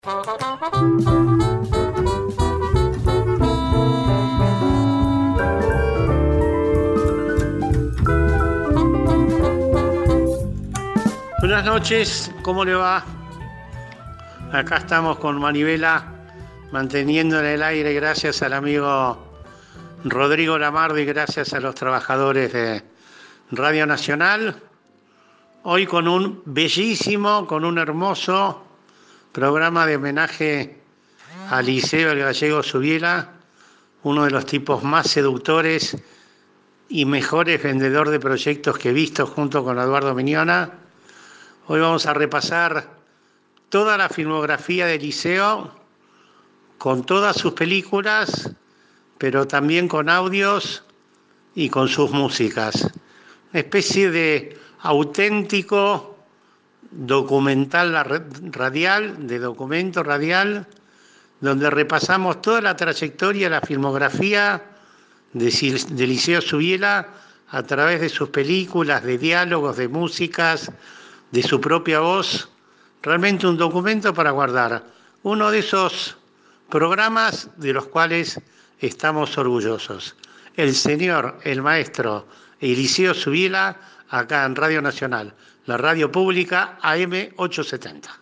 Buenas noches, ¿cómo le va? Acá estamos con Manivela, manteniendo en el aire gracias al amigo Rodrigo Lamardi, gracias a los trabajadores de Radio Nacional. Hoy con un bellísimo, con un hermoso programa de homenaje a Liceo el Gallego Subiela, uno de los tipos más seductores y mejores vendedor de proyectos que he visto junto con Eduardo Miñona. Hoy vamos a repasar toda la filmografía de Liceo, con todas sus películas, pero también con audios y con sus músicas. Una especie de auténtico documental radial, de documento radial, donde repasamos toda la trayectoria, la filmografía de Liceo Subiela a través de sus películas, de diálogos, de músicas, de su propia voz. Realmente un documento para guardar. Uno de esos programas de los cuales estamos orgullosos. El señor, el maestro Eliseo Subiela, acá en Radio Nacional, la radio pública AM 870.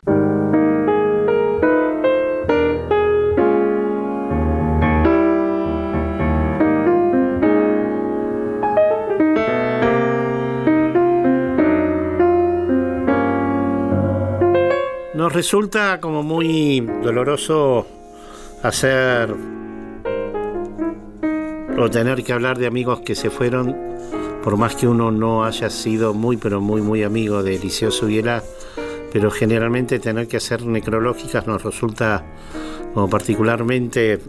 Nos resulta como muy doloroso hacer o tener que hablar de amigos que se fueron, por más que uno no haya sido muy amigo de Liceo Subiela, pero generalmente tener que hacer necrológicas nos resulta como particularmente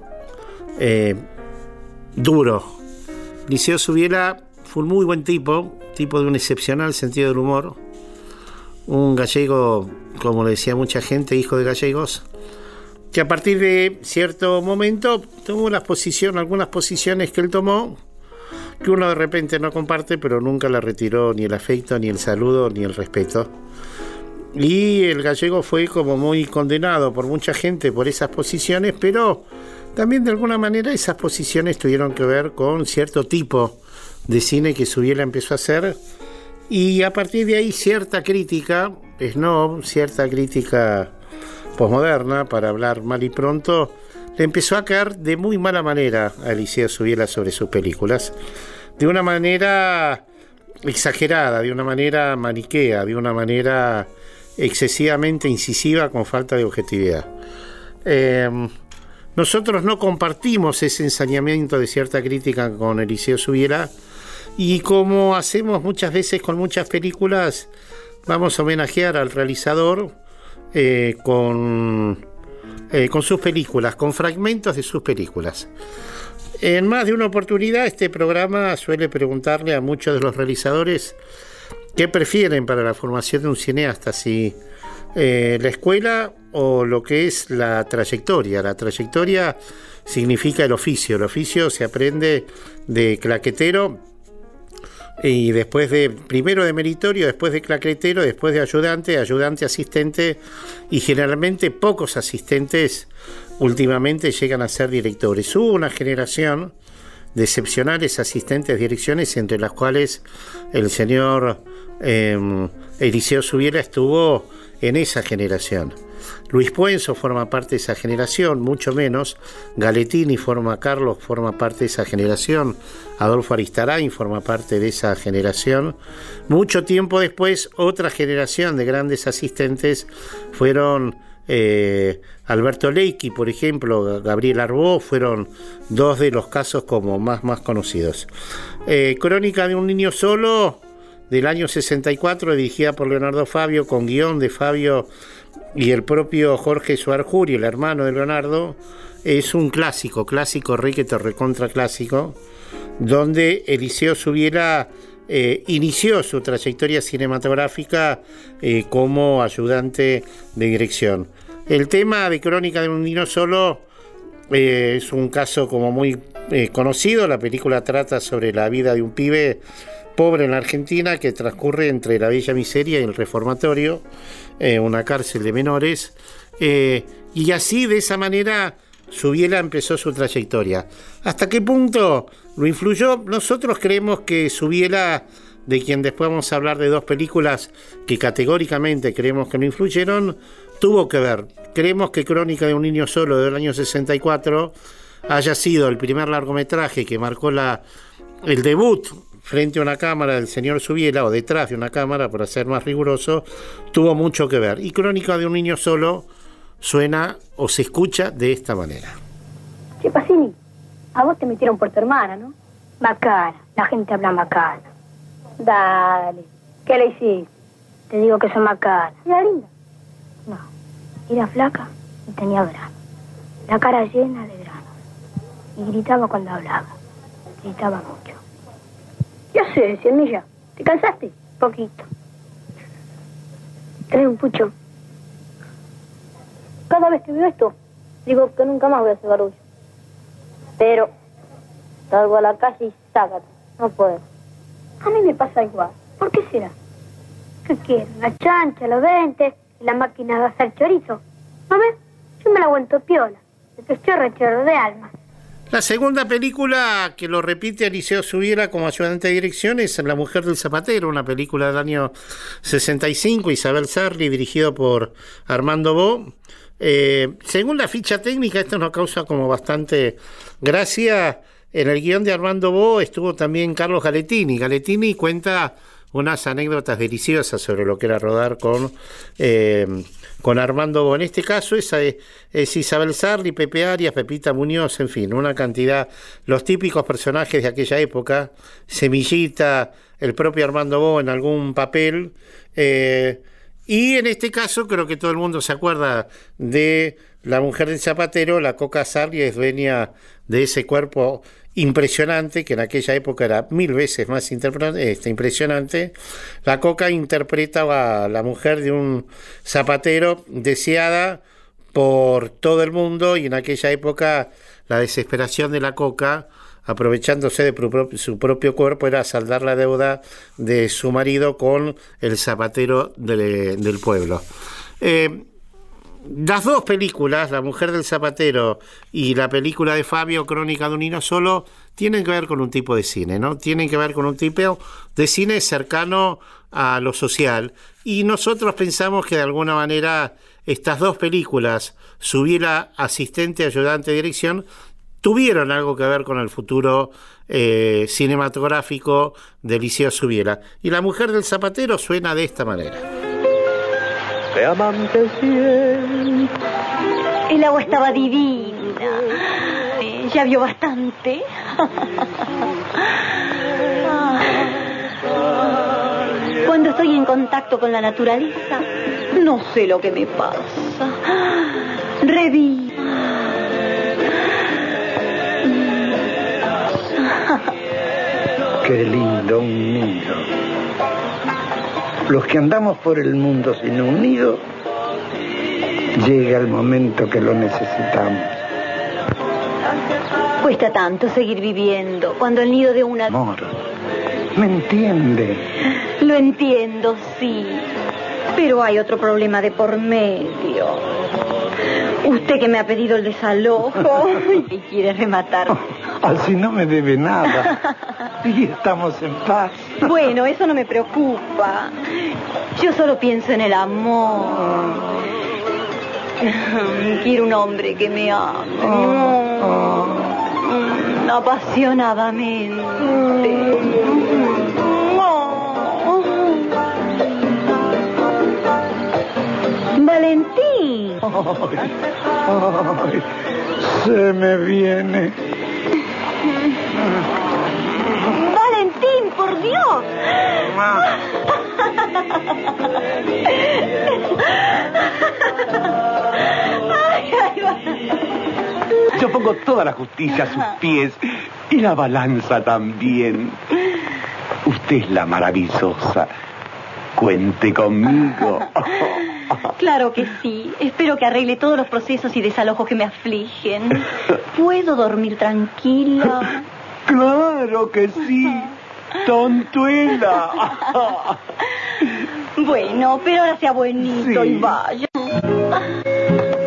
duro. Liceo Subiela fue un muy buen tipo de un excepcional sentido del humor, un gallego, como le decía mucha gente, hijo de gallegos, que a partir de cierto momento tomó algunas posiciones que él tomó, que uno de repente no comparte, pero nunca le retiró ni el afecto, ni el saludo, ni el respeto. Y el gallego fue como muy condenado por mucha gente por esas posiciones, pero también de alguna manera esas posiciones tuvieron que ver con cierto tipo de cine que Subiela empezó a hacer, y a partir de ahí cierta crítica posmoderna, para hablar mal y pronto, le empezó a caer de muy mala manera a Liceo Subiela sobre sus películas, de una manera exagerada, de una manera maniquea, de una manera excesivamente incisiva, con falta de objetividad. Nosotros no compartimos ese ensañamiento de cierta crítica con Liceo Subiela, y como hacemos muchas veces con muchas películas, vamos a homenajear al realizador con sus películas, con fragmentos de sus películas. En más de una oportunidad, este programa suele preguntarle a muchos de los realizadores qué prefieren para la formación de un cineasta, si la escuela o lo que es la trayectoria. La trayectoria significa el oficio se aprende de claquetero, y después primero de meritorio, después de claquetero, después de ayudante, asistente, y generalmente pocos asistentes últimamente llegan a ser directores. Hubo una generación de excepcionales asistentes de direcciones, entre las cuales el señor Eliseo Subiela estuvo en esa generación. Luis Puenzo forma parte de esa generación, mucho menos. Carlos forma parte de esa generación. Adolfo Aristarain forma parte de esa generación. Mucho tiempo después, otra generación de grandes asistentes fueron Alberto Leicki, por ejemplo, Gabriel Arbó, fueron dos de los casos como más conocidos. Crónica de un niño solo, del año 64, dirigida por Leonardo Fabio, con guión de Fabio y el propio Jorge Suarjuri, el hermano de Leonardo. Es un clásico recontra clásico, donde Eliseo Subiela inició su trayectoria cinematográfica como ayudante de dirección. El tema de Crónica de un niño solo es un caso como muy conocido. La película trata sobre la vida de un pibe pobre en la Argentina que transcurre entre la Bella Miseria y el Reformatorio, una cárcel de menores, Y así, de esa manera, Subiela empezó su trayectoria. ¿Hasta qué punto lo influyó? Nosotros creemos que Subiela, de quien después vamos a hablar de dos películas que categóricamente creemos que no influyeron, tuvo que ver. Creemos que Crónica de un niño solo, del año 64, haya sido el primer largometraje que marcó el debut frente a una cámara del señor Subiela, o detrás de una cámara, para ser más riguroso, tuvo mucho que ver. Y Crónica de un niño solo suena o se escucha de esta manera. Che, Pacini, a vos te metieron por tu hermana, ¿no? Macana, la gente habla macana. Dale, ¿qué le hiciste? Te digo que soy macana. ¿Era linda? No, era flaca y tenía grano. La cara llena de granos. Y gritaba cuando hablaba. Gritaba mucho. Ya sé, 100 millas. ¿Te cansaste? Poquito. Trae un pucho. Cada vez que veo esto, digo que nunca más voy a hacer barullo. Pero salgo a la calle y sácate. No puedo. A mí me pasa igual. ¿Por qué será? ¿Qué quiero? La chancha, los dentes, la máquina de hacer chorizo. ¿No ves? Yo me la aguanto piola. De que chorro de alma. La segunda película que lo repite Eliseo Subiela como ayudante de dirección es La mujer del zapatero, una película del año 65, Isabel Sarli, dirigido por Armando Bo. Según la ficha técnica, esto nos causa como bastante gracia. En el guión de Armando Bo estuvo también Carlos Galetini. Galetini cuenta unas anécdotas deliciosas sobre lo que era rodar con Armando Bo. En este caso es Isabel Sarli, Pepe Arias, Pepita Muñoz, en fin, una cantidad, los típicos personajes de aquella época, Semillita, el propio Armando Bo en algún papel, y en este caso creo que todo el mundo se acuerda de La mujer del zapatero. La Coca Sarli es dueña de ese cuerpo impresionante, que en aquella época era 1000 veces más impresionante. La Coca interpreta a la mujer de un zapatero deseada por todo el mundo, y en aquella época la desesperación de la Coca, aprovechándose de su propio cuerpo, era saldar la deuda de su marido con el zapatero del pueblo. Las dos películas, La mujer del zapatero y la película de Fabio, Crónica de un niño solo, tienen que ver con un tipo de cine, ¿no? Tienen que ver con un tipo de cine cercano a lo social. Y nosotros pensamos que de alguna manera estas dos películas, Subiela asistente, ayudante de dirección, tuvieron algo que ver con el futuro cinematográfico de Eliseo Subiela. Y La mujer del zapatero suena de esta manera. De amantes bien. El agua estaba divina. Sí, ya vio bastante. Cuando estoy en contacto con la naturaleza, no sé lo que me pasa. Revivo. Qué lindo un nido. Los que andamos por el mundo sin un nido, llega el momento que lo necesitamos. Cuesta tanto seguir viviendo cuando el nido de una... Amor, ¿me entiende? Lo entiendo, sí. Pero hay otro problema de por medio. Usted que me ha pedido el desalojo y quiere rematar. Así no me debe nada. Y estamos en paz. Bueno, eso no me preocupa. Yo solo pienso en el amor. Quiero un hombre que me ame. Apasionadamente. Valentín. Ay, se me viene. Valentín, por Dios. Yo pongo toda la justicia a sus pies y la balanza también. Usted es la maravillosa. Cuente conmigo. Claro que sí. Espero que arregle todos los procesos y desalojos que me afligen. ¿Puedo dormir tranquila? Claro que sí. Tontuela. Bueno, pero ahora sea buenito Sí. y vaya.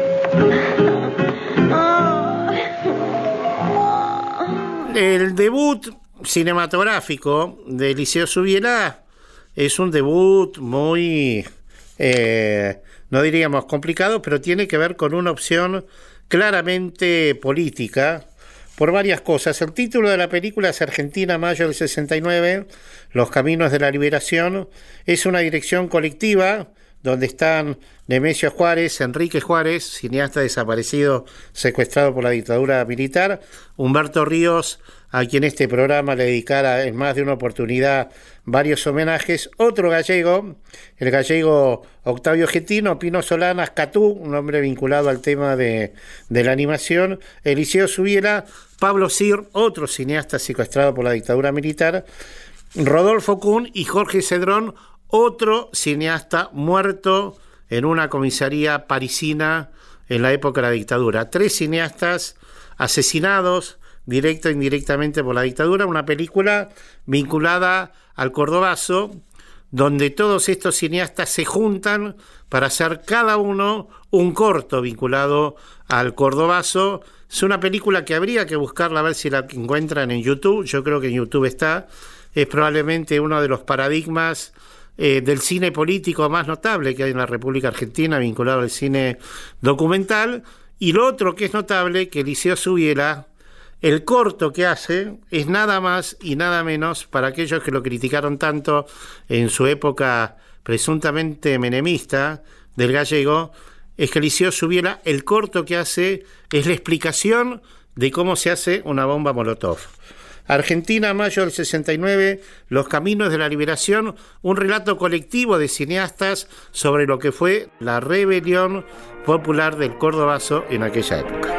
El debut cinematográfico de Eliseo Subiela es un debut muy, no diríamos complicado, pero tiene que ver con una opción claramente política por varias cosas. El título de la película es Argentina, mayo del 69, Los caminos de la liberación. Es una dirección colectiva donde están Nemesio Juárez, Enrique Juárez, cineasta desaparecido, secuestrado por la dictadura militar, Humberto Ríos, a quien este programa le dedicara en más de una oportunidad varios homenajes, otro gallego, el gallego Octavio Getino, Pino Solanas, Catú, un hombre vinculado al tema de la animación, Eliseo Subiela, Pablo Sir, otro cineasta secuestrado por la dictadura militar, Rodolfo Kuhn y Jorge Cedrón, otro cineasta muerto en una comisaría parisina en la época de la dictadura. 3 cineastas asesinados directa e indirectamente por la dictadura, una película vinculada al Cordobazo, donde todos estos cineastas se juntan para hacer cada uno un corto vinculado al Cordobazo. Es una película que habría que buscarla a ver si la encuentran en YouTube. Yo creo que en YouTube está. Es probablemente uno de los paradigmas del cine político más notable que hay en la República Argentina, vinculado al cine documental. Y lo otro que es notable, que Eliseo Subiela, el corto que hace es nada más y nada menos, para aquellos que lo criticaron tanto en su época presuntamente menemista del gallego, es que Eliseo Subiela, el corto que hace es la explicación de cómo se hace una bomba Molotov. Argentina, mayo del 69, Los caminos de la liberación, un relato colectivo de cineastas sobre lo que fue la rebelión popular del Cordobazo en aquella época.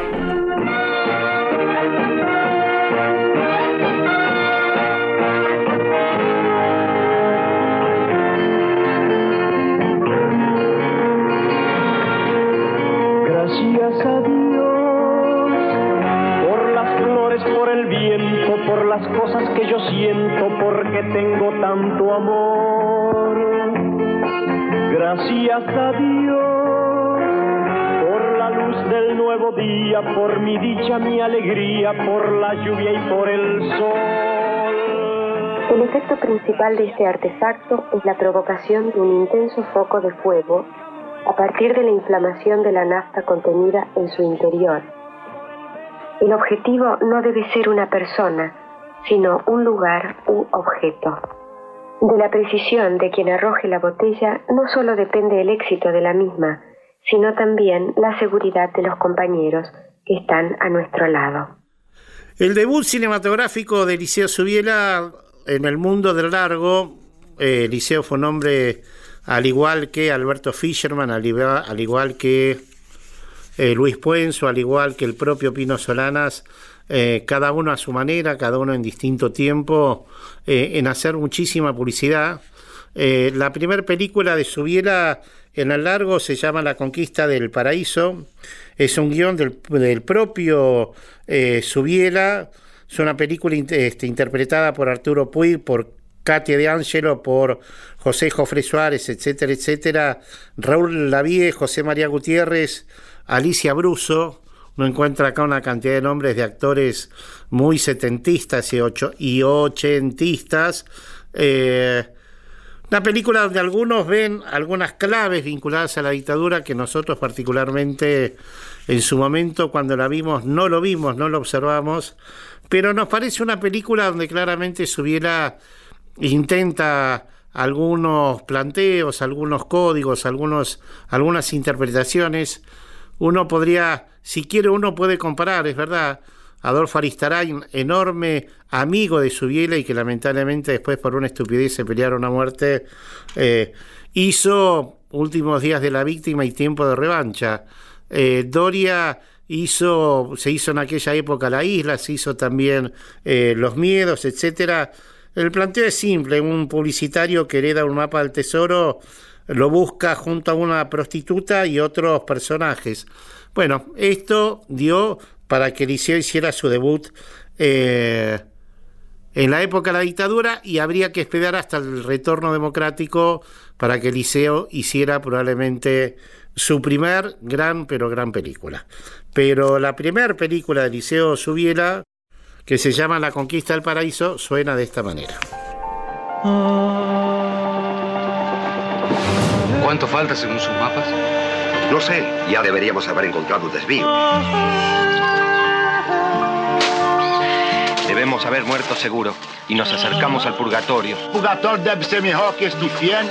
Gracias a Dios por las flores, por el viento, por las cosas que yo siento, porque tengo tanto amor. Gracias a Dios por la luz del nuevo día, por mi dicha, mi alegría, por la lluvia y por el sol. El efecto principal de este artefacto es la provocación de un intenso foco de fuego a partir de la inflamación de la nafta contenida en su interior. El objetivo no debe ser una persona, sino un lugar u objeto. De la precisión de quien arroje la botella no solo depende el éxito de la misma, sino también la seguridad de los compañeros que están a nuestro lado. El debut cinematográfico de Eliseo Subiela en el mundo del largo, Eliseo fue un hombre, al igual que Alberto Fischerman, al igual que Luis Puenzo, al igual que el propio Pino Solanas, cada uno a su manera, cada uno en distinto tiempo, en hacer muchísima publicidad. La primera película de Subiela en el largo se llama La conquista del paraíso, es un guión del propio Subiela, es una película interpretada por Arturo Puig, por Katia de Angelo, por José Jofre Suárez, etcétera, etcétera, Raúl Lavie, José María Gutiérrez, Alicia Bruso. Uno encuentra acá una cantidad de nombres de actores muy setentistas y ochentistas. Una película donde algunos ven algunas claves vinculadas a la dictadura que nosotros particularmente en su momento cuando la vimos, no lo observamos, pero nos parece una película donde claramente Subiela intenta algunos planteos, algunos códigos, algunas interpretaciones. Uno podría, si quiere, uno puede comparar, es verdad, Adolfo Aristarain, enorme amigo de Subiela y que lamentablemente después por una estupidez se pelearon a muerte, hizo Últimos días de la víctima y Tiempo de revancha. Doria se hizo en aquella época La isla, se hizo también Los miedos, etcétera. El planteo es simple, un publicitario que hereda un mapa del tesoro, lo busca junto a una prostituta y otros personajes. Bueno, esto dio para que Eliseo hiciera su debut en la época de la dictadura y habría que esperar hasta el retorno democrático para que Eliseo hiciera probablemente su primer gran película. Pero la primera película de Eliseo Subiela, que se llama La Conquista del Paraíso, suena de esta manera. ¿Cuánto falta según sus mapas? No sé, ya deberíamos haber encontrado un desvío. Debemos haber muerto seguro y nos acercamos al purgatorio. Purgatorio debe ser mejor que este infierno.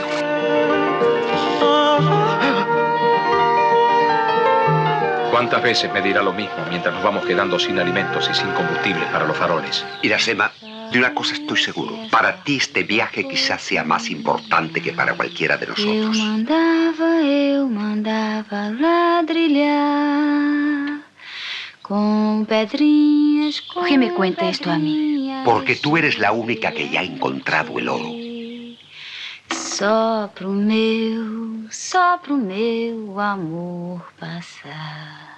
¿Cuántas veces me dirá lo mismo mientras nos vamos quedando sin alimentos y sin combustible para los faroles? Iracema, de una cosa estoy seguro. Para ti este viaje quizás sea más importante que para cualquiera de nosotros. Eu mandava ladrilhar con pedrinhas. ¿Qué me cuenta esto a mí? Porque tú eres la única que ya ha encontrado el oro. Só pro meu amor passar.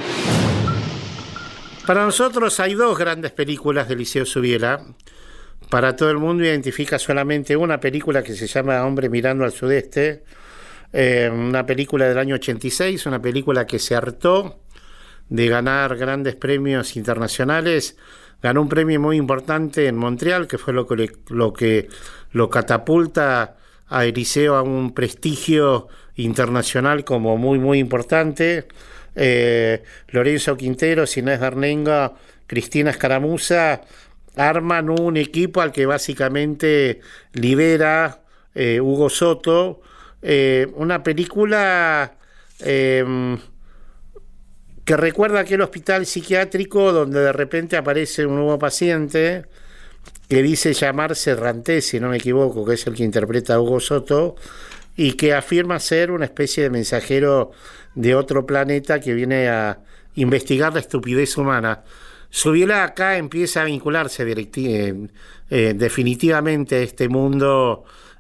Para nosotros hay dos grandes películas de Liceo Subiela. Para todo el mundo identifica solamente una película que se llama Hombre mirando al sudeste, una película del año 86, una película que se hartó de ganar grandes premios internacionales. Ganó un premio muy importante en Montreal, que fue lo que lo catapulta a Eliseo a un prestigio internacional como muy, muy importante. Lorenzo Quinteros, Inés Bernenga, Cristina Escaramuza arman un equipo al que básicamente lidera Hugo Soto. Una película que recuerda aquel hospital psiquiátrico donde de repente aparece un nuevo paciente que dice llamarse Rantés, si no me equivoco, que es el que interpreta a Hugo Soto, y que afirma ser una especie de mensajero de otro planeta que viene a investigar la estupidez humana. Subiela acá empieza a vincularse definitivamente a este mundo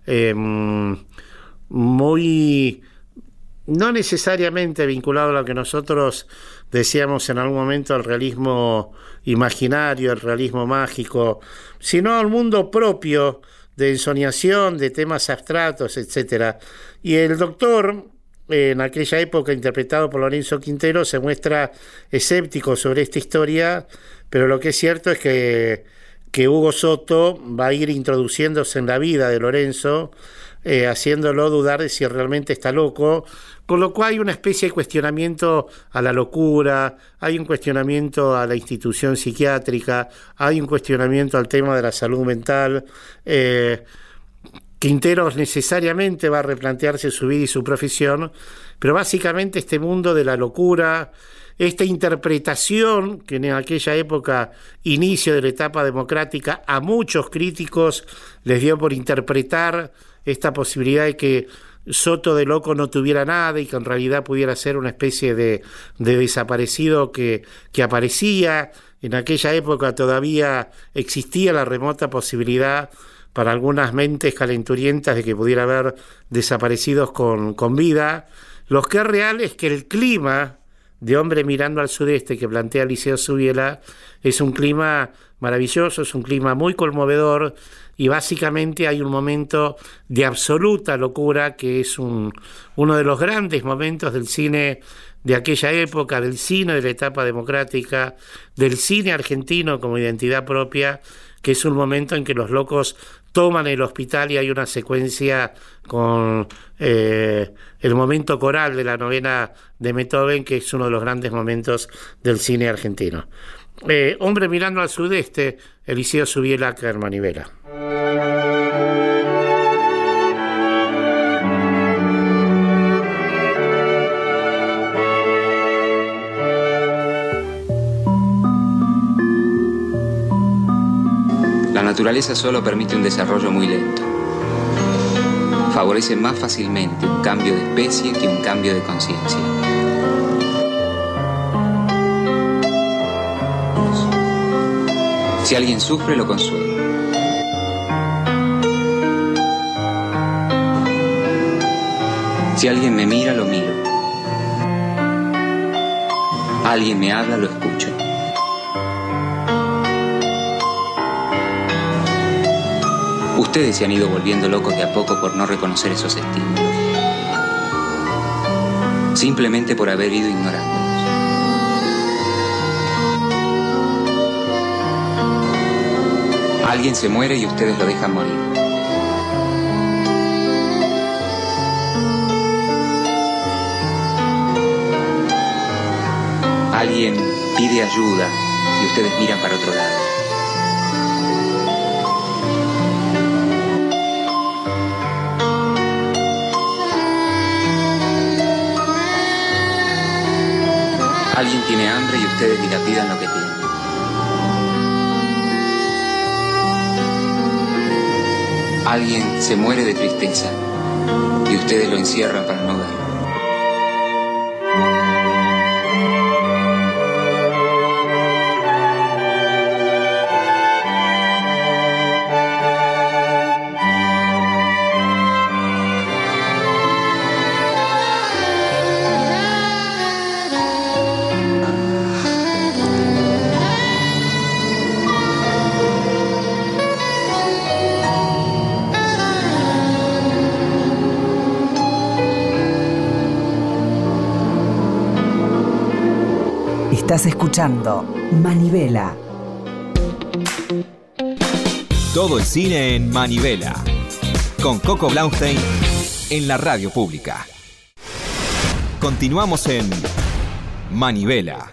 muy, no necesariamente vinculado a lo que nosotros decíamos en algún momento, al realismo imaginario, al realismo mágico, sino al mundo propio de ensoñación, de temas abstratos, etc. Y el doctor, en aquella época interpretado por Lorenzo Quintero, se muestra escéptico sobre esta historia, pero lo que es cierto es que Hugo Soto va a ir introduciéndose en la vida de Lorenzo, haciéndolo dudar de si realmente está loco, con lo cual hay una especie de cuestionamiento a la locura, hay un cuestionamiento a la institución psiquiátrica, hay un cuestionamiento al tema de la salud mental. Quinteros necesariamente va a replantearse su vida y su profesión, pero básicamente este mundo de la locura, esta interpretación que en aquella época, inicio de la etapa democrática, a muchos críticos les dio por interpretar esta posibilidad de que Soto de loco no tuviera nada y que en realidad pudiera ser una especie de desaparecido que aparecía. En aquella época todavía existía la remota posibilidad para algunas mentes calenturientas de que pudiera haber desaparecidos con vida. Lo que es real es que el clima de Hombre mirando al sudeste que plantea Liceo Subiela es un clima maravilloso, es un clima muy conmovedor, y básicamente hay un momento de absoluta locura que es uno de los grandes momentos del cine de aquella época, del cine de la etapa democrática, del cine argentino como identidad propia, que es un momento en que los locos toman el hospital y hay una secuencia con el momento coral de la novena de Beethoven, que es uno de los grandes momentos del cine argentino. Hombre mirando al sudeste, Eliseo Subiela, Manivela. La naturaleza solo permite un desarrollo muy lento. Favorece más fácilmente un cambio de especie que un cambio de conciencia. Si alguien sufre, lo consuela. Si alguien me mira, lo miro. Alguien me habla, lo escucho. Ustedes se han ido volviendo locos de a poco por no reconocer esos estímulos. Simplemente por haber ido ignorándolos. Alguien se muere y ustedes lo dejan morir. Alguien pide ayuda y ustedes miran para otro lado. Alguien tiene hambre y ustedes dilapidan lo que tienen. Alguien se muere de tristeza y ustedes lo encierran para no verlo. Estás escuchando Manivela. Todo el cine en Manivela. Con Coco Blaustein en la radio pública. Continuamos en Manivela.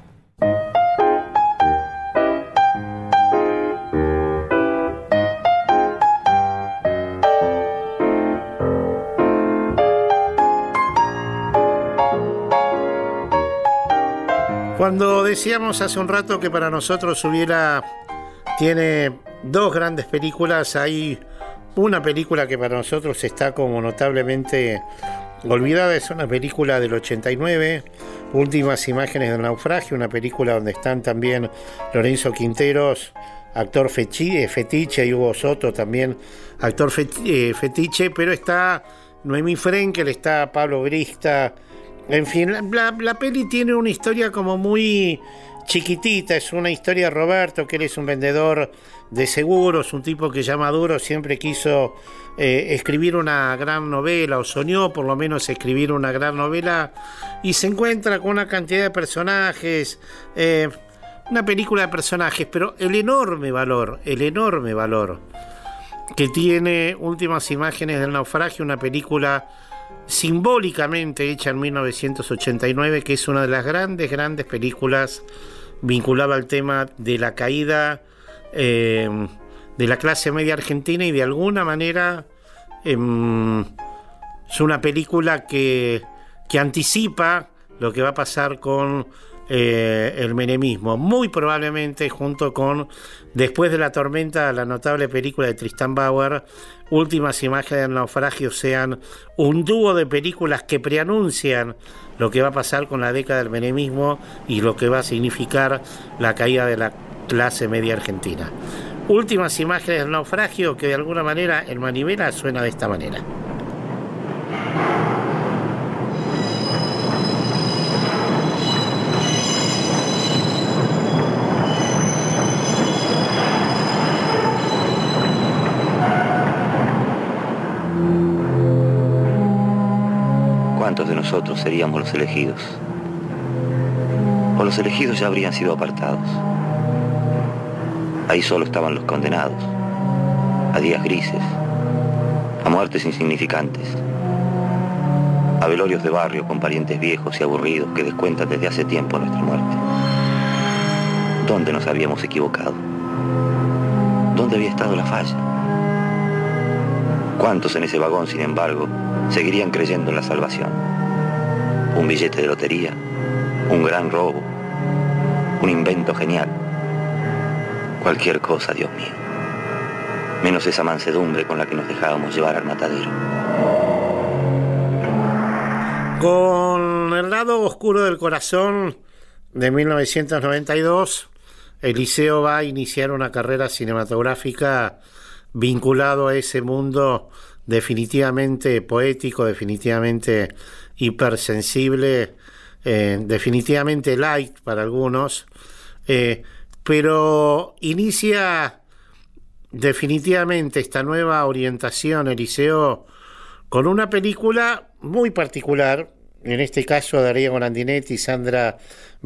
Cuando decíamos hace un rato que para nosotros Subiela tiene dos grandes películas, hay una película que para nosotros está como notablemente olvidada, es una película del 89, Últimas imágenes del naufragio, una película donde están también Lorenzo Quinteros, actor fetiche, y Hugo Soto también, actor fetiche, pero está Noemí Frenkel, está Pablo Grista. En fin, la peli tiene una historia como muy chiquitita, es una historia de Roberto, que él es un vendedor de seguros, un tipo que ya maduro siempre quiso escribir una gran novela, o soñó por lo menos escribir una gran novela, y se encuentra con una cantidad de personajes, una película de personajes, pero el enorme valor que tiene Últimas imágenes del naufragio, una película simbólicamente hecha en 1989, que es una de las grandes películas vinculada al tema de la caída de la clase media argentina, y de alguna manera es una película que anticipa lo que va a pasar con el menemismo, muy probablemente junto con Después de la tormenta, la notable película de Tristan Bauer, Últimas imágenes del naufragio, sean un dúo de películas que preanuncian lo que va a pasar con la década del menemismo y lo que va a significar la caída de la clase media argentina. Últimas imágenes del naufragio, que de alguna manera en Manivela suena de esta manera. ¿Cuántos de nosotros seríamos los elegidos? O los elegidos ya habrían sido apartados. Ahí solo estaban los condenados, a días grises, a muertes insignificantes, a velorios de barrio con parientes viejos y aburridos que descuentan desde hace tiempo nuestra muerte. ¿Dónde nos habíamos equivocado? ¿Dónde había estado la falla? ¿Cuántos en ese vagón, sin embargo, seguirían creyendo en la salvación? Un billete de lotería, un gran robo, un invento genial. Cualquier cosa, Dios mío. Menos esa mansedumbre con la que nos dejábamos llevar al matadero. Con El lado oscuro del corazón, de 1992, Eliseo va a iniciar una carrera cinematográfica vinculado a ese mundo definitivamente poético, definitivamente hipersensible, definitivamente light para algunos, pero inicia definitivamente esta nueva orientación, Eliseo, con una película muy particular, en este caso Darío Grandinetti, Sandra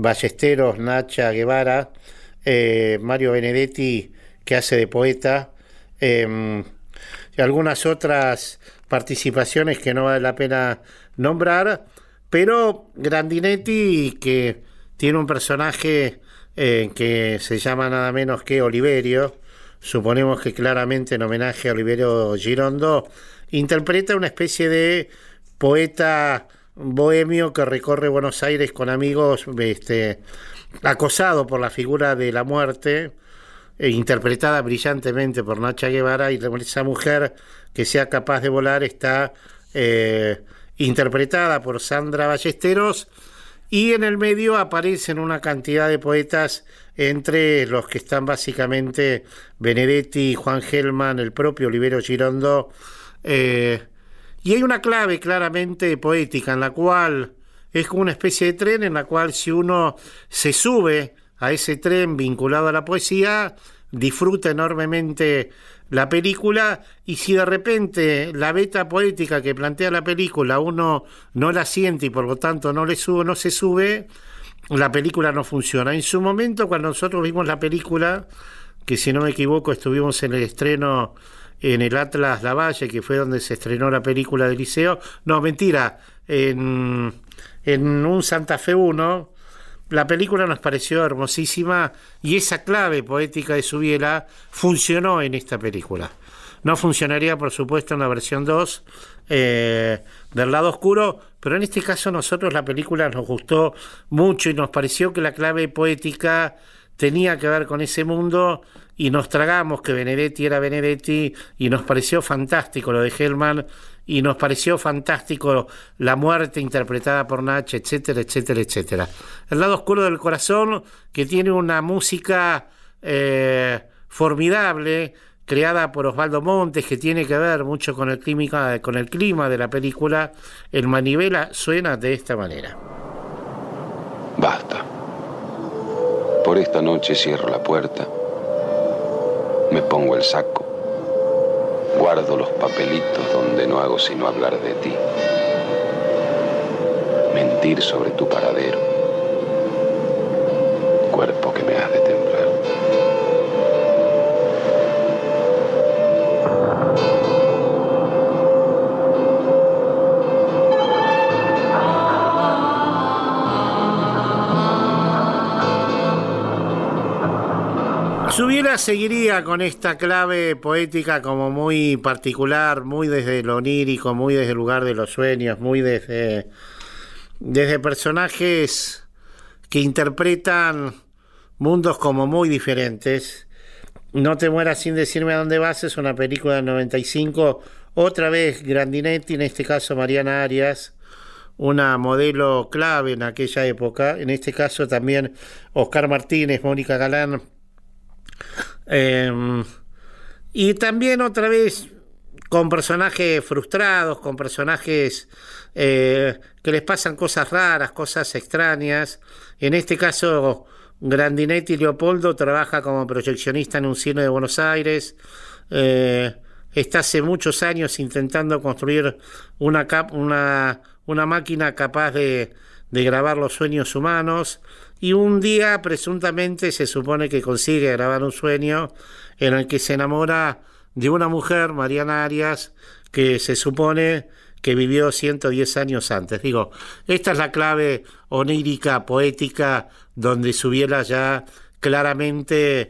Ballesteros, Nacha Guevara, Mario Benedetti, que hace de poeta, y algunas otras participaciones que no vale la pena nombrar, pero Grandinetti, que tiene un personaje que se llama nada menos que Oliverio, suponemos que claramente en homenaje a Oliverio Girondo, interpreta una especie de poeta bohemio que recorre Buenos Aires con amigos, acosado por la figura de la muerte, interpretada brillantemente por Nacha Guevara, y esa mujer que sea capaz de volar está interpretada por Sandra Ballesteros, y en el medio aparecen una cantidad de poetas, entre los que están básicamente Benedetti, Juan Gelman, el propio Oliverio Girondo, y hay una clave claramente poética en la cual es como una especie de tren en la cual si uno se sube a ese tren vinculado a la poesía, disfruta enormemente la película, y si de repente la beta poética que plantea la película uno no la siente y por lo tanto no se sube, la película no funciona. En su momento, cuando nosotros vimos la película, que si no me equivoco estuvimos en el estreno en el Atlas Lavalle, que fue donde se estrenó la película de Liceo, no, mentira, en un Santa Fe 1, la película nos pareció hermosísima, y esa clave poética de Subiela funcionó en esta película. No funcionaría, por supuesto, en la versión 2 del lado oscuro, pero en este caso nosotros la película nos gustó mucho y nos pareció que la clave poética tenía que ver con ese mundo, y nos tragamos que Benedetti era Benedetti, y nos pareció fantástico lo de Gelman, y nos pareció fantástico la muerte interpretada por Nach, etcétera, etcétera, etcétera. El lado oscuro del corazón, que tiene una música formidable, creada por Osvaldo Montes, que tiene que ver mucho con el clima de la película. El Manivela suena de esta manera. Basta. Por esta noche cierro la puerta, me pongo el saco, guardo los papelitos donde no hago sino hablar de ti, mentir sobre tu paradero, cuerpo que me has de temblar. Subiela seguiría con esta clave poética como muy particular, muy desde lo onírico, muy desde el lugar de los sueños, muy desde personajes que interpretan mundos como muy diferentes. No te mueras sin decirme a dónde vas es una película del 95, otra vez Grandinetti, en este caso Mariana Arias, una modelo clave en aquella época, en este caso también Oscar Martínez, Mónica Galán, y también otra vez con personajes frustrados, con personajes que les pasan cosas raras, cosas extrañas. En este caso Grandinetti Leopoldo trabaja como proyeccionista en un cine de Buenos Aires, está hace muchos años intentando construir una máquina capaz de grabar los sueños humanos, y un día presuntamente se supone que consigue grabar un sueño en el que se enamora de una mujer, Mariana Arias, que se supone que vivió 110 años antes. Digo, esta es la clave onírica, poética, donde Subiela ya claramente,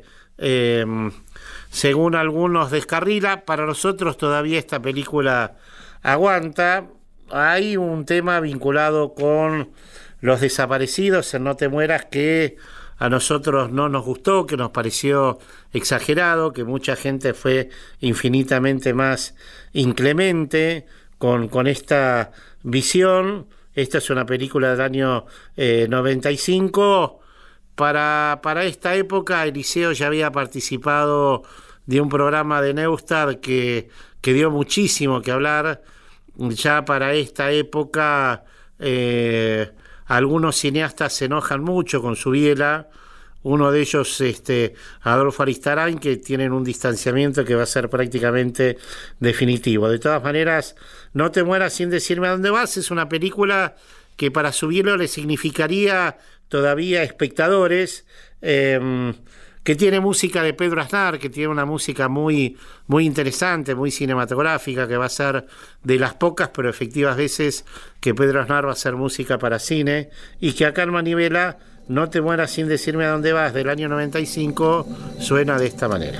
según algunos, descarrila. Para nosotros todavía esta película aguanta. Hay un tema vinculado con los desaparecidos en No te mueras que a nosotros no nos gustó, que nos pareció exagerado, que mucha gente fue infinitamente más inclemente con esta visión. Esta es una película del año 95. Para esta época Eliseo ya había participado de un programa de Neustadt que dio muchísimo que hablar. Ya para esta época algunos cineastas se enojan mucho con Subiela, uno de ellos Adolfo Aristarain, que tienen un distanciamiento que va a ser prácticamente definitivo. De todas maneras, No te mueras sin decirme a dónde vas es una película que para Subiela le significaría todavía espectadores que tiene música de Pedro Aznar, que tiene una música muy, muy interesante, muy cinematográfica, que va a ser de las pocas pero efectivas veces que Pedro Aznar va a hacer música para cine, y que acá en Manivela, No te mueras sin decirme a dónde vas, del año 95, suena de esta manera.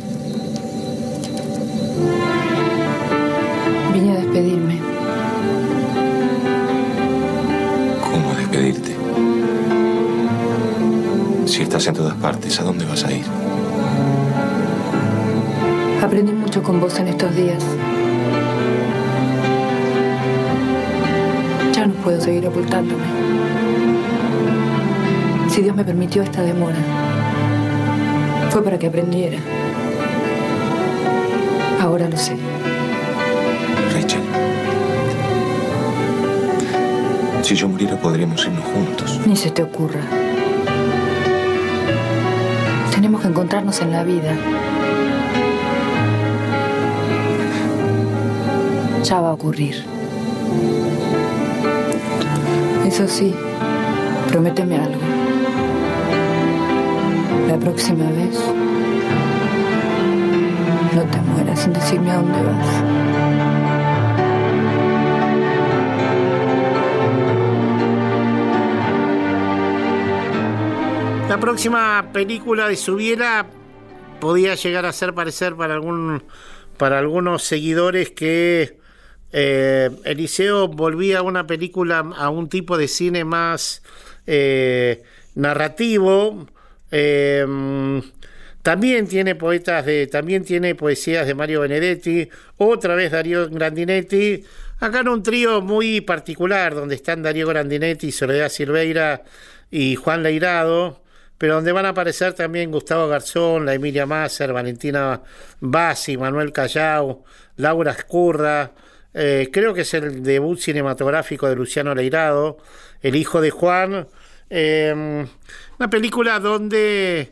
Vine a despedirme. ¿Cómo despedirte? Si estás en todas partes, ¿a dónde vas a ir? Aprendí mucho con vos en estos días. Ya no puedo seguir ocultándome. Si Dios me permitió esta demora, fue para que aprendiera. Ahora lo sé. Rachel, si yo muriera podríamos irnos juntos. Ni se te ocurra. Tenemos que encontrarnos en la vida. Ya va a ocurrir. Eso sí, prométeme algo. La próxima vez, no te mueras sin decirme a dónde vas. La próxima película de Subiela podía llegar a ser parecer para algunos seguidores que Eliseo volvía a una película, a un tipo de cine más narrativo. También tiene poesías de Mario Benedetti, otra vez Darío Grandinetti, acá en un trío muy particular donde están Darío Grandinetti, Soledad Silveira y Juan Leirado, pero donde van a aparecer también Gustavo Garzón, la Emilia Masser, Valentina Bassi, Manuel Callao, Laura Escurra. Creo que es el debut cinematográfico de Luciano Leirado, El hijo de Juan. Una película donde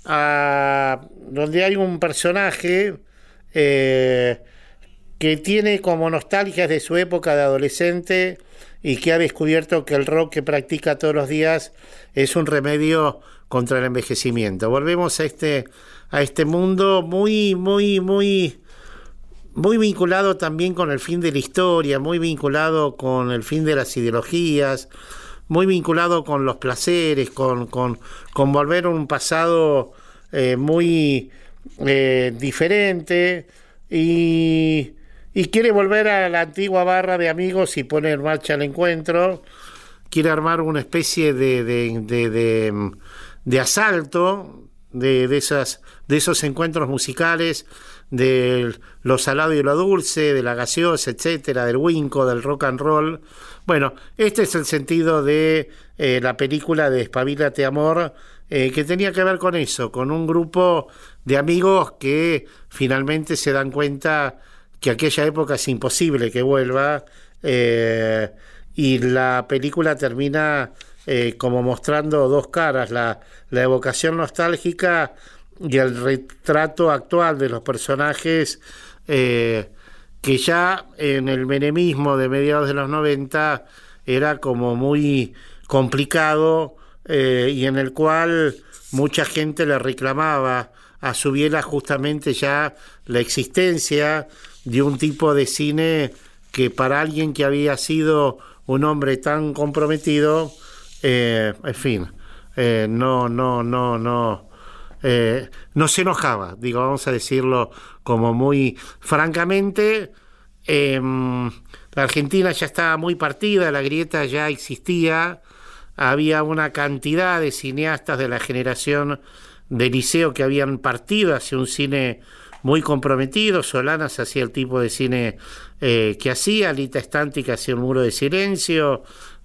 hay un personaje que tiene como nostalgias de su época de adolescente y que ha descubierto que el rock que practica todos los días es un remedio contra el envejecimiento. Volvemos a este mundo muy, muy, muy, muy vinculado también con el fin de la historia, muy vinculado con el fin de las ideologías, muy vinculado con los placeres, con volver a un pasado muy diferente, y quiere volver a la antigua barra de amigos y pone en marcha el encuentro. Quiere armar una especie de asalto de esos encuentros musicales, de lo salado y lo dulce, de la gaseosa, etcétera, del winco, del rock and roll. Bueno, este es el sentido de la película de Espabilate Amor, que tenía que ver con eso, con un grupo de amigos que finalmente se dan cuenta que aquella época es imposible que vuelva, y la película termina como mostrando dos caras, la evocación nostálgica y el retrato actual de los personajes, que ya en el menemismo de mediados de los 90 era como muy complicado, y en el cual mucha gente le reclamaba a Subiela justamente ya la existencia de un tipo de cine que para alguien que había sido un hombre tan comprometido, en fin, no se enojaba, vamos a decirlo como muy francamente. La Argentina ya estaba muy partida, la grieta ya existía, había una cantidad de cineastas de la generación de Eliseo que habían partido hacia un cine muy comprometido. Solanas hacía el tipo de cine que hacía, Lita Stanti que hacía Un muro de silencio,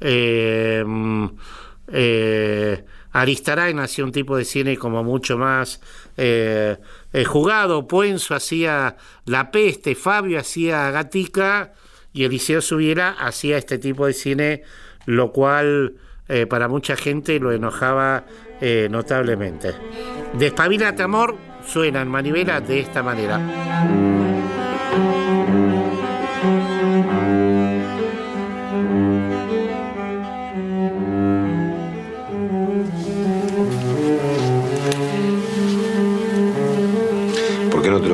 Aristarain hacía un tipo de cine como mucho más jugado, Puenzo hacía La Peste, Fabio hacía Gatica y Eliseo Subiela hacía este tipo de cine, lo cual para mucha gente lo enojaba notablemente. Despabilate Amor suena en Manivela de esta manera.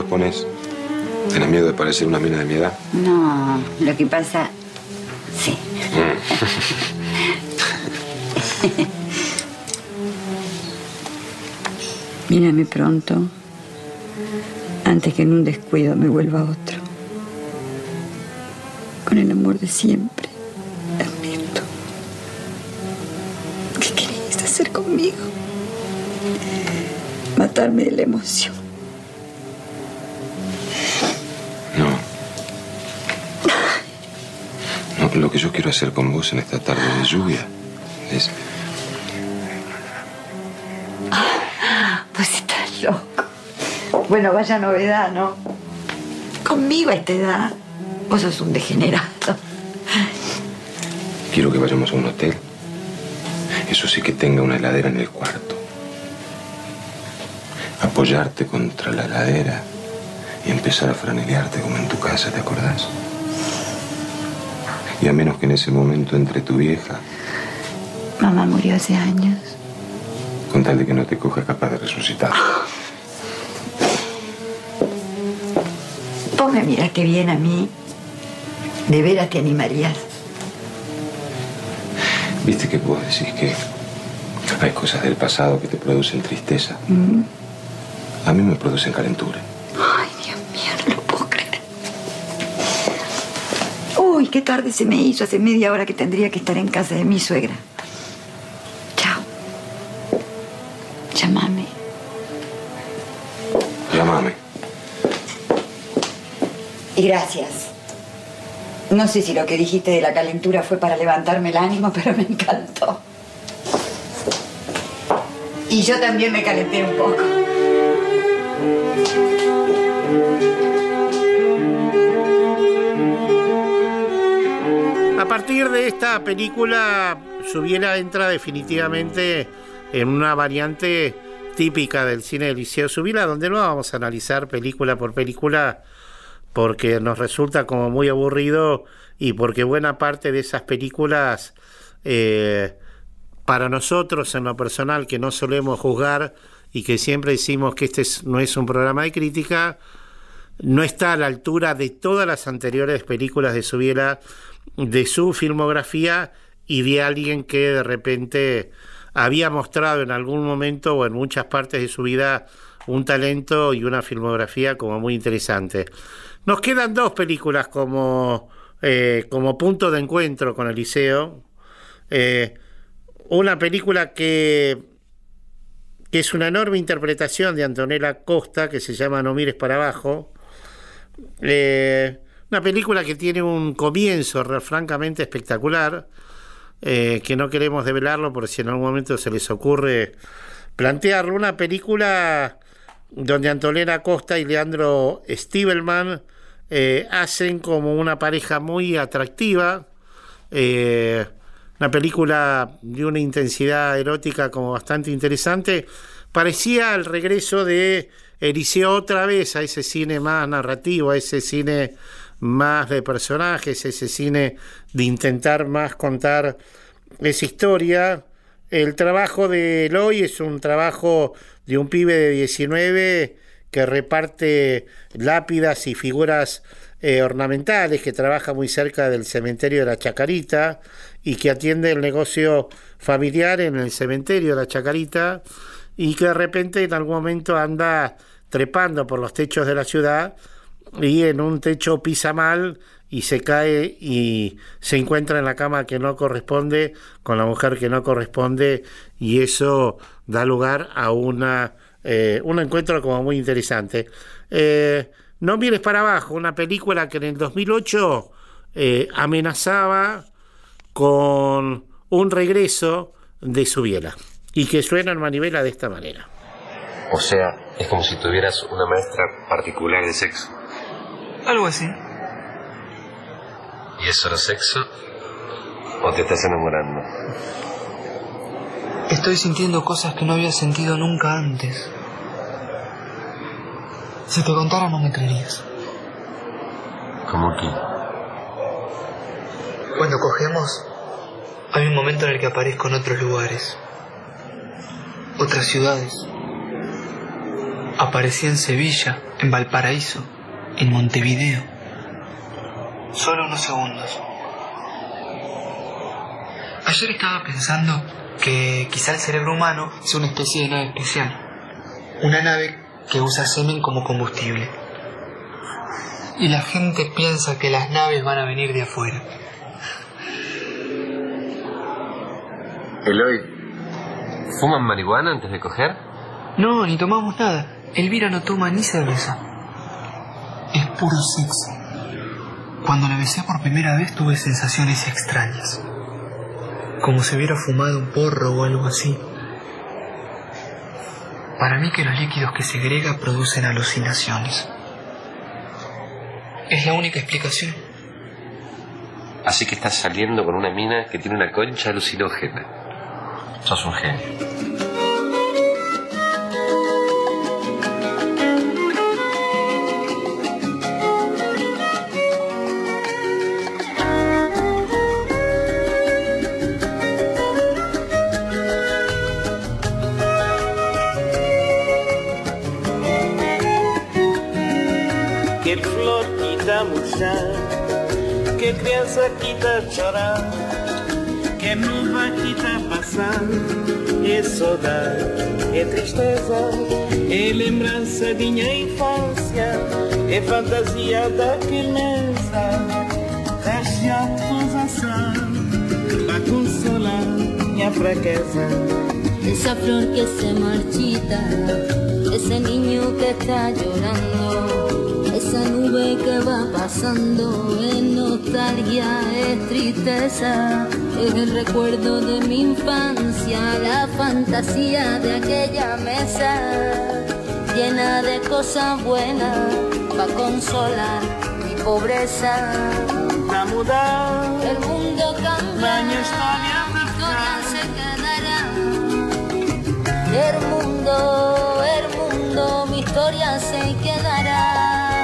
pones? ¿Tenés miedo de parecer una mina de mi edad? No, lo que pasa... Sí. Mírame pronto, antes que en un descuido me vuelva otro. Con el amor de siempre, Ernesto. ¿Qué queréis hacer conmigo? Matarme de la emoción. No, lo que yo quiero hacer con vos en esta tarde de lluvia es... Pues estás loco. Bueno, vaya novedad, ¿no? Conmigo a esta edad, vos sos un degenerado. Quiero que vayamos a un hotel. Eso sí, que tenga una heladera en el cuarto. Apoyarte contra la heladera y empezar a franelearte como en tu casa, ¿te acordás? Y a menos que en ese momento entre tu vieja... Mamá murió hace años. Con tal de que no te coja capaz de resucitar. Vos me miraste bien a mí. ¿De veras te animarías? ¿Viste que vos decís que hay cosas del pasado que te producen tristeza? A mí me producen calentura. Ay, Dios mío, no lo puedo creer. Uy, qué tarde se me hizo. Hace media hora que tendría que estar en casa de mi suegra. Chao. Llámame. Llámame. Y gracias. No sé si lo que dijiste de la calentura fue para levantarme el ánimo, pero me encantó. Y yo también me calenté un poco. A partir de esta película, Subiela entra definitivamente en una variante típica del cine de Eliseo Subiela, donde no vamos a analizar película por película porque nos resulta como muy aburrido y porque buena parte de esas películas, para nosotros en lo personal, que no solemos juzgar y que siempre decimos que no es un programa de crítica, no está a la altura de todas las anteriores películas de Subiela, de su filmografía y de alguien que de repente había mostrado en algún momento o en muchas partes de su vida un talento y una filmografía como muy interesante. Nos quedan dos películas como punto de encuentro con Eliseo. Una película que es una enorme interpretación de Antonella Costa, que se llama No mires para abajo. Una película que tiene un comienzo francamente espectacular, que no queremos develarlo por si en algún momento se les ocurre plantearlo. Una película donde Antonella Costa y Leandro Stivelman hacen como una pareja muy atractiva, una película de una intensidad erótica como bastante interesante. Parecía el regreso de Eliseo otra vez a ese cine más narrativo, a ese cine más de personajes, ese cine de intentar más contar esa historia. El trabajo de Eloy es un trabajo de un pibe de 19 que reparte lápidas y figuras ornamentales, que trabaja muy cerca del cementerio de la Chacarita y que atiende el negocio familiar en el cementerio de la Chacarita, y que de repente en algún momento anda trepando por los techos de la ciudad y en un techo pisa mal y se cae y se encuentra en la cama que no corresponde con la mujer que no corresponde, y eso da lugar a un encuentro como muy interesante. No mires para abajo, una película que en el 2008 amenazaba con un regreso de Subiela y que suena en Manivela de esta manera. O sea, es como si tuvieras una maestra particular de sexo. Algo así. ¿Y es solo sexo? ¿O te estás enamorando? Estoy sintiendo cosas que no había sentido nunca antes. Si te contara no me creerías. ¿Cómo qué? Cuando cogemos, hay un momento en el que aparezco en otros lugares, otras ciudades. Aparecí en Sevilla, en Valparaíso, en Montevideo. Solo unos segundos. Ayer estaba pensando que quizá el cerebro humano es una especie de nave especial. Una nave que usa semen como combustible. Y la gente piensa que las naves van a venir de afuera. Eloy, ¿fuman marihuana antes de coger? No, ni tomamos nada. Elvira no toma ni cerveza. Es puro sexo. Cuando la besé por primera vez tuve sensaciones extrañas. Como si hubiera fumado un porro o algo así. Para mí que los líquidos que segrega producen alucinaciones. Es la única explicación. Así que estás saliendo con una mina que tiene una concha alucinógena. Sos un genio. Que flor que tá murchar, que criança que tá chorar, que nuvem que tá passar, é saudade, é tristeza, é lembrança de minha infância, é fantasia da criança, deixa a acusação, vai consolar minha fraqueza. Esa flor que se marchita, ese niño que está llorando, esa nube que va pasando, es nostalgia, es tristeza, es el recuerdo de mi infancia, la fantasía de aquella mesa, llena de cosas buenas, para consolar mi pobreza. Va a mudar, el mundo cambiará, mi historia se quedará. El mundo, mi historia se quedará.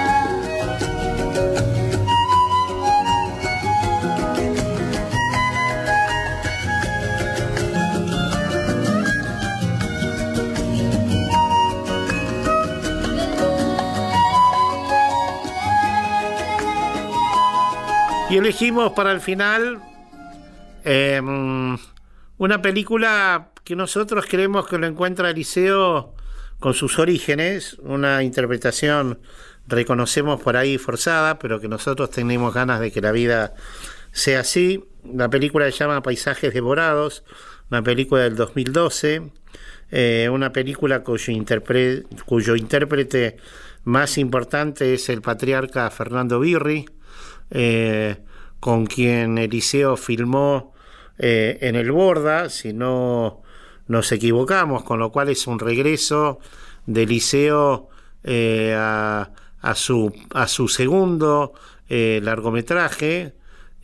Y elegimos para el final una película que nosotros creemos que lo encuentra Eliseo con sus orígenes, una interpretación, reconocemos por ahí forzada, pero que nosotros tenemos ganas de que la vida sea así. La película se llama Paisajes Devorados, una película del 2012, una película cuyo intérprete más importante es el patriarca Fernando Birri, con quien Eliseo filmó en el Borda, si no nos equivocamos, con lo cual es un regreso de Eliseo a su segundo largometraje,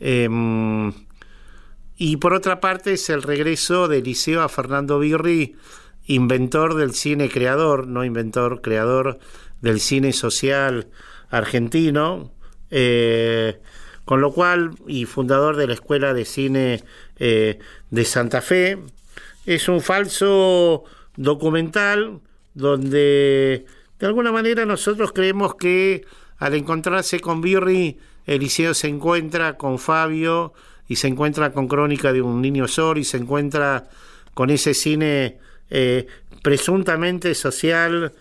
y por otra parte es el regreso de Eliseo a Fernando Birri, inventor del cine creador, no inventor, creador del cine social argentino, con lo cual, y fundador de la Escuela de Cine de Santa Fe. Es un falso documental donde de alguna manera nosotros creemos que al encontrarse con Birri, Eliseo se encuentra con Fabio y se encuentra con Crónica de un niño solo y se encuentra con ese cine presuntamente social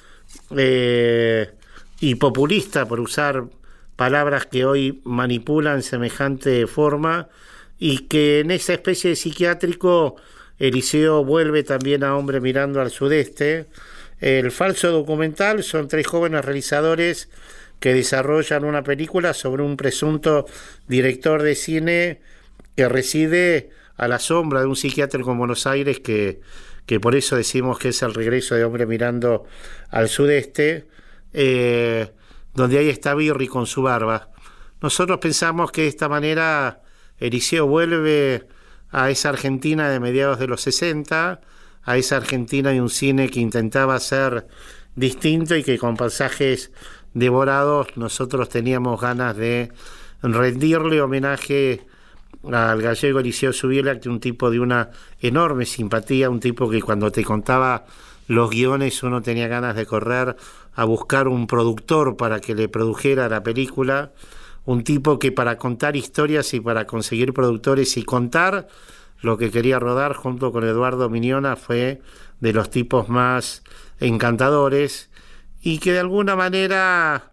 y populista, por usar palabras que hoy manipulan semejante forma, y que en esa especie de psiquiátrico Eliseo vuelve también a Hombre mirando al sudeste. El falso documental son 3 jóvenes realizadores que desarrollan una película sobre un presunto director de cine que reside a la sombra de un psiquiátrico en Buenos Aires, que por eso decimos que es el regreso de Hombre mirando al sudeste, donde ahí está Birri con su barba. Nosotros pensamos que de esta manera Eliseo vuelve a esa Argentina de mediados de los 60, a esa Argentina de un cine que intentaba ser distinto y que con Pasajes Devorados nosotros teníamos ganas de rendirle homenaje al gallego Eliseo Subiela, que un tipo de una enorme simpatía, un tipo que cuando te contaba los guiones uno tenía ganas de correr a buscar un productor para que le produjera la película, un tipo que para contar historias y para conseguir productores y contar lo que quería rodar junto con Eduardo Mignona fue de los tipos más encantadores, y que de alguna manera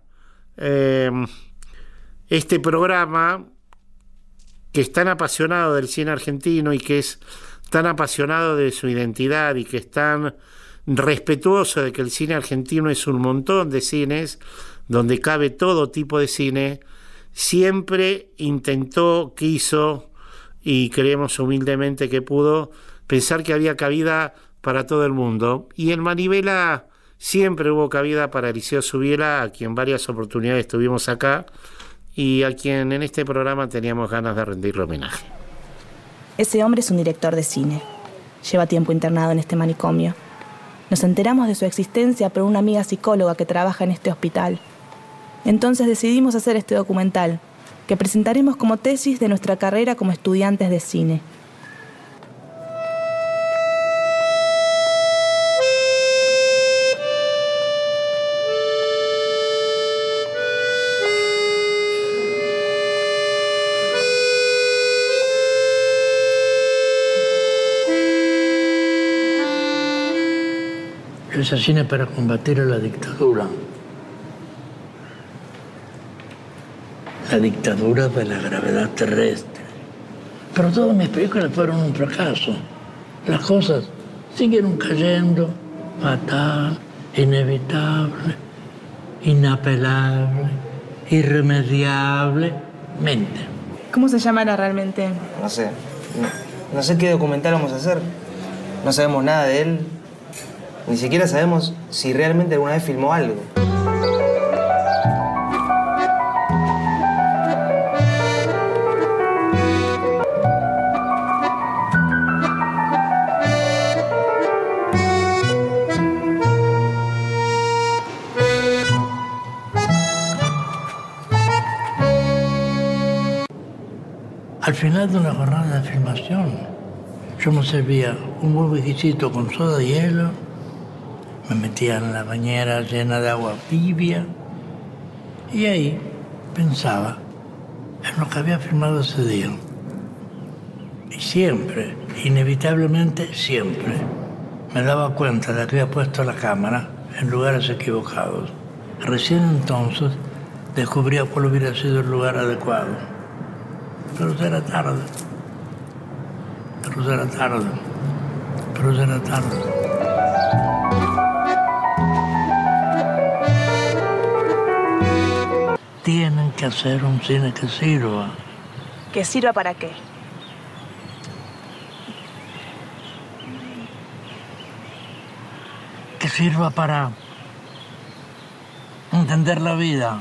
este programa, que es tan apasionado del cine argentino y que es tan apasionado de su identidad y que es tan respetuoso de que el cine argentino es un montón de cines donde cabe todo tipo de cine, siempre intentó, quiso, y creemos humildemente que pudo, pensar que había cabida para todo el mundo. Y en Manivela siempre hubo cabida para Eliseo Subiela, a quien varias oportunidades tuvimos acá y a quien en este programa teníamos ganas de rendirle homenaje. Ese hombre es un director de cine. Lleva tiempo internado en este manicomio. Nos enteramos de su existencia por una amiga psicóloga que trabaja en este hospital. Entonces decidimos hacer este documental, que presentaremos como tesis de nuestra carrera como estudiantes de cine. Yo hice cine para combatir a la dictadura. La dictadura de la gravedad terrestre. Pero todas mis películas fueron un fracaso. Las cosas siguieron cayendo, fatal, inevitable, inapelable, irremediablemente. ¿Cómo se llamará realmente? No sé. No sé qué documental vamos a hacer. No sabemos nada de él. Ni siquiera sabemos si realmente alguna vez filmó algo. Al final de una jornada de filmación, yo me servía un buen whiskycito con soda y hielo, me metía en la bañera llena de agua tibia y ahí pensaba en lo que había filmado ese día. Y siempre, inevitablemente siempre, me daba cuenta de que había puesto la cámara en lugares equivocados. Recién entonces descubría cuál hubiera sido el lugar adecuado. Pero ya era tarde. Pero ya era tarde. Pero ya era tarde. Tienen que hacer un cine que sirva. ¿Que sirva para qué? Que sirva para entender la vida.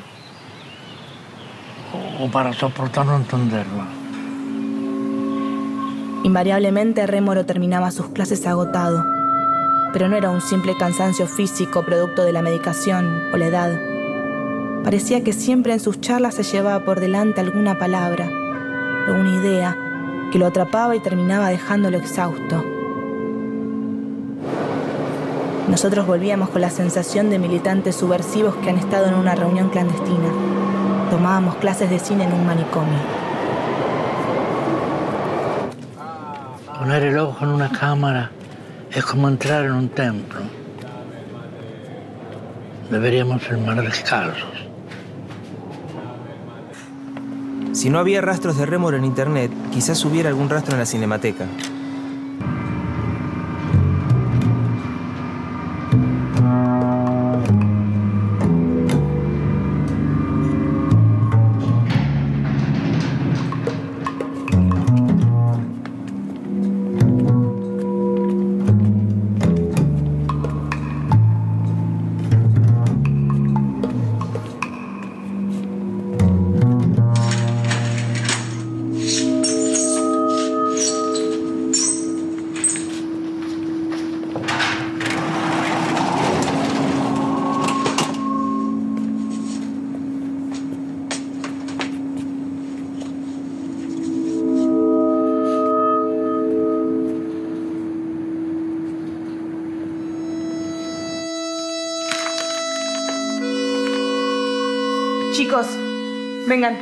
O para soportar no entenderla. Invariablemente Rémoro terminaba sus clases agotado, pero no era un simple cansancio físico producto de la medicación o la edad. Parecía que siempre en sus charlas se llevaba por delante alguna palabra, alguna idea, que lo atrapaba y terminaba dejándolo exhausto. Nosotros volvíamos con la sensación de militantes subversivos que han estado en una reunión clandestina. Tomábamos clases de cine en un manicomio. Poner el ojo en una cámara es como entrar en un templo. Deberíamos filmar descalzos. Si no había rastros de Rémoro en internet, quizás hubiera algún rastro en la Cinemateca. Chicos, vengan.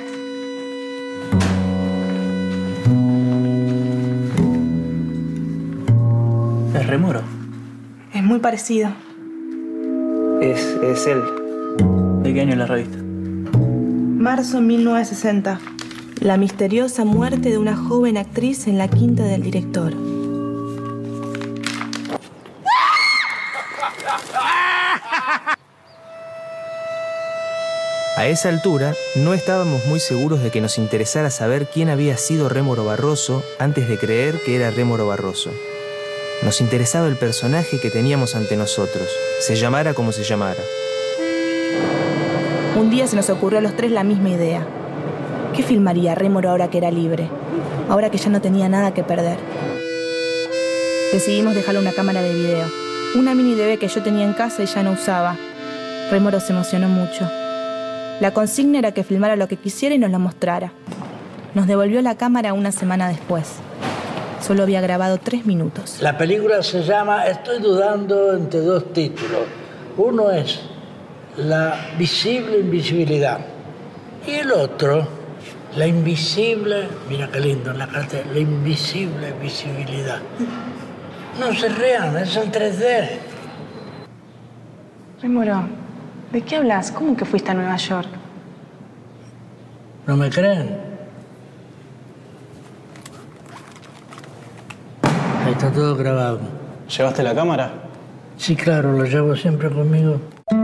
¿Es Rémoro? Es muy parecido. Es él. ¿De qué año es la revista? Marzo 1960. La misteriosa muerte de una joven actriz en la quinta del director. A esa altura, no estábamos muy seguros de que nos interesara saber quién había sido Rémoro Barroso antes de creer que era Rémoro Barroso. Nos interesaba el personaje que teníamos ante nosotros, se llamara como se llamara. Un día se nos ocurrió a los tres la misma idea. ¿Qué filmaría Rémoro ahora que era libre? Ahora que ya no tenía nada que perder. Decidimos dejarle una cámara de video. Una mini DV que yo tenía en casa y ya no usaba. Rémoro se emocionó mucho. La consigna era que filmara lo que quisiera y nos lo mostrara. Nos devolvió la cámara una semana después. Solo había grabado 3 minutos. La película se llama, estoy dudando entre 2 títulos. Uno es La visible invisibilidad. Y el otro, La invisible, mira qué lindo en la carta, La invisible visibilidad. No se rean, es en 3D. Rémoro, ¿de qué hablas? ¿Cómo que fuiste a Nueva York? ¿No me creen? Ahí está todo grabado. ¿Llevaste la cámara? Sí, claro, lo llevo siempre conmigo.